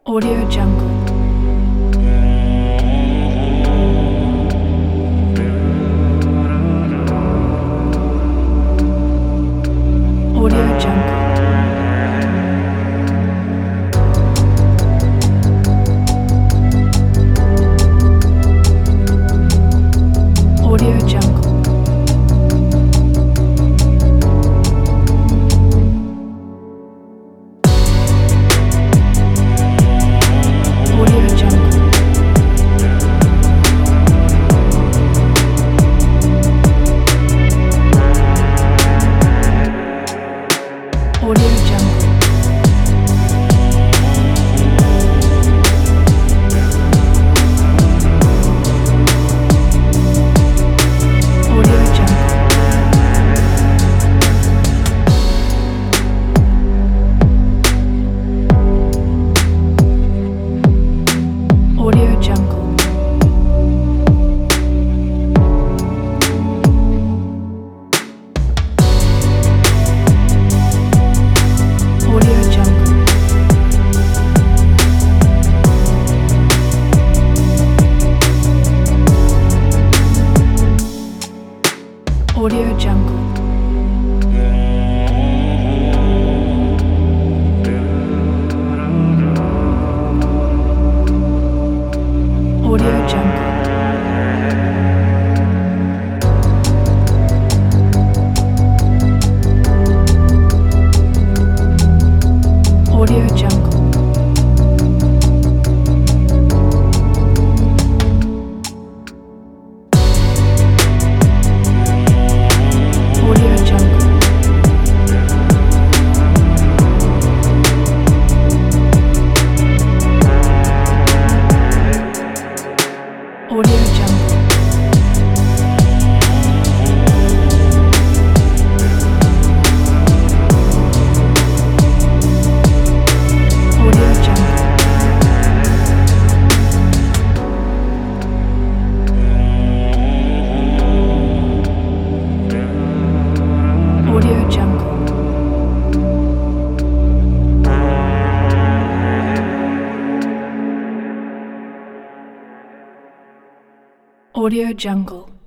Audio Jungle. Audio Jungle. Audio Jungle. Audio Jungle. Audio Jungle. Audio Jungle. Audio Jungle. Audio Jungle. Audio Jungle. Audio Jungle. Audio Jungle. Audio Jungle. Audio Jungle. Audio Jungle. Audio Jungle. Audio Jungle.